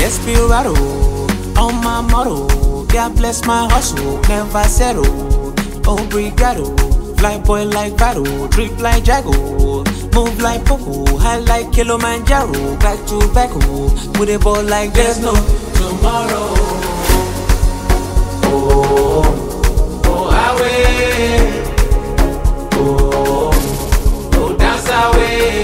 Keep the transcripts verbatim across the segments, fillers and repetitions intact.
Desperado, on my motto. God bless my hustle, never settle. Obrigado, fly boy like battle, drip like Jago, move like Poco, high like Kilimanjaro, back to back, oh, with a ball like there's no tomorrow. Oh, oh, highway, oh, oh, dance away.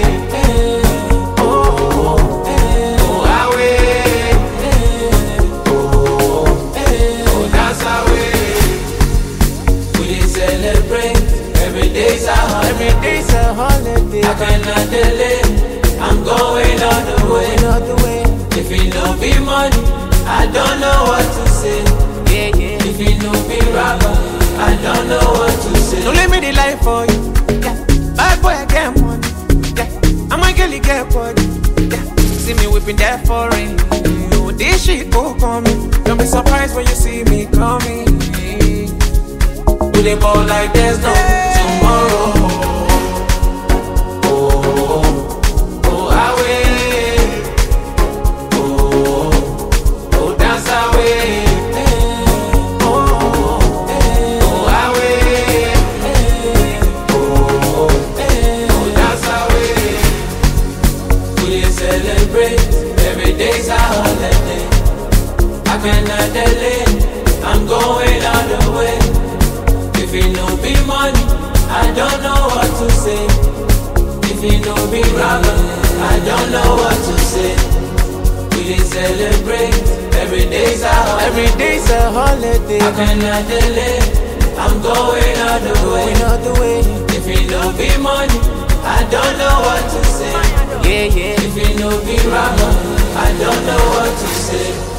Every day's a holiday. I cannot delay. I'm going all the way. All the way. If it no be money, I don't know what to say. Yeah, yeah. If it no be rapper, I don't know what to say. Don't let me the life for you. Yeah. Bad boy, I get money. Yeah. I'm a girl, you get body. Yeah. See me whipping that foreign. Oh, this shit go coming. Don't be surprised when you see me coming. Do they ball like there's no tomorrow? Every day's a holiday. I cannot delay. I'm going all the way. If it no be money, I don't know what to say. If it no be rapper, I don't know what to say. We dey celebrate. Every day's a holiday. Every day's a holiday. I cannot delay. I'm going all the way. All the way. If it no be money, I don't know what to say. Yeah, yeah. If it no be rapper, I don't know what to say.